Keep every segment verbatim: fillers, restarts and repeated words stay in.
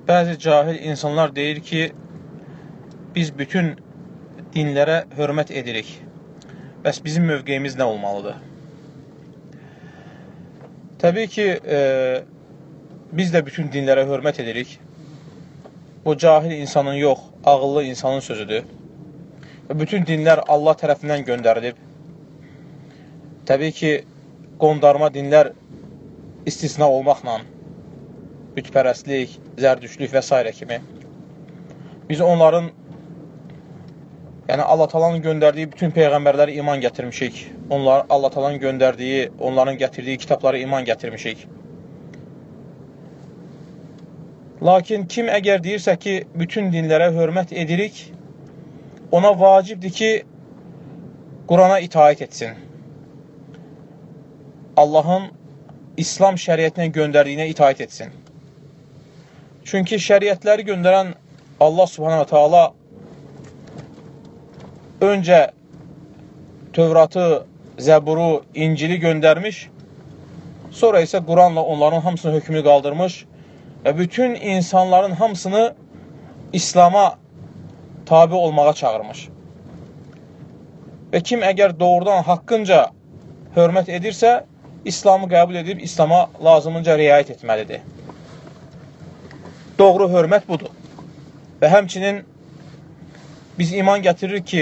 Bəzi cahil insanlar deyir ki, biz bütün dinlərə hörmət edirik. Bəs bizim mövqeyimiz nə olmalıdır? Təbii ki, e, biz də bütün dinlərə hörmət edirik. Bu cahil insanın yox, ağıllı insanın sözüdür. Və bütün dinlər Allah tərəfindən göndərilib. Təbii ki, qondarma dinlər istisna olmaqla, bütpərəstlik, zərdüşlük və s. kimi. Biz onların, yəni Allah Taala'nın göndərdiyi bütün peyğəmbərlərə iman gətirmişik. Onlar Allah Taala'nın göndərdiyi, onların gətirdiyi kitablara iman gətirmişik. Lakin kim əgər deyirsə ki, bütün dinlərə hörmət edirik, ona vacibdir ki, Qurana itaət etsin. Allahın İslam şəriətinə göndərdiyinə itaət etsin. Çünki şəriətləri göndərən Allah Subhanahu wa Taala öncə Tövratı, Zəburu, İncili göndərmiş, sonra isə Quranla onların hamısını hökmünü qaldırmış və bütün insanların hamısını İslama tabi olmağa çağırmış. Və kim əgər doğrudan haqqınca hörmət edirsə, İslamı qəbul edib İslama lazımınca riayət etməlidir. Doğru hörmət budur. Və həmçinin biz iman gətiririk ki,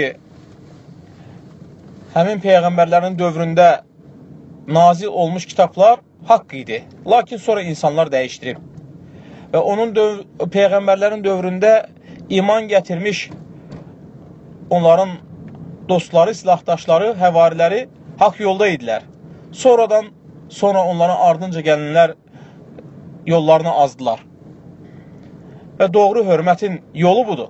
həmin peyğəmbərlərin dövründə nazil olmuş kitablar haqq idi. Lakin sonra insanlar dəyişdirib. Və onun döv peyğəmbərlərin dövründə iman gətirmiş onların dostları, silahdaşları, həvariləri haqq yolda idilər. Sonradan, sonra onların ardınca gələnlər yollarını azdılar. Və doğru hörmətin yolu budur.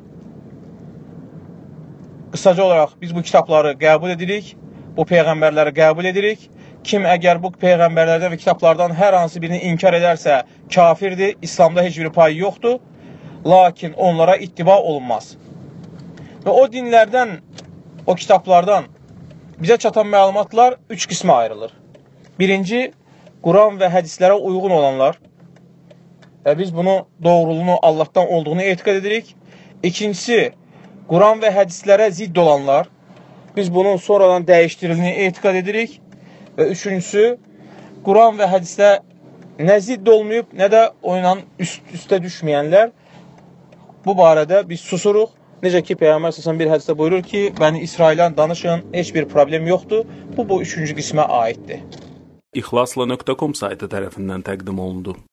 Qısaca olaraq biz bu kitabları qəbul edirik, bu peyğəmbərləri qəbul edirik. Kim əgər bu peyğəmbərlərdən və kitablardan hər hansı birini inkar edərsə kafirdir, İslamda heç bir payı yoxdur. Lakin onlara ittiba olunmaz. Və o dinlərdən, o kitablardan bizə çatan məlumatlar üç qismə ayrılır. Birinci, Quran və hədislərə uyğun olanlar. Və biz bunu doğruluğunu Allahdan olduğunu etiqad edirik. İkincisi, Quran və hədislərə zidd olanlar. Biz bunun sonradan dəyişdirildiğini etiqad edirik. Və üçüncüsü, Quran və hədislə nə zidd olmayıb, nə də oynan üst, üstə düşməyənlər. Bu barədə biz susuruq. Necə ki, Peyğəmbər səsən bir hədisdə buyurur ki, Bəni İsraildən danışın, heç bir problem yoxdur. Bu, bu üçüncü qismə aiddir. İxlasla nöqtə com saytı tərəfindən təqdim olundu.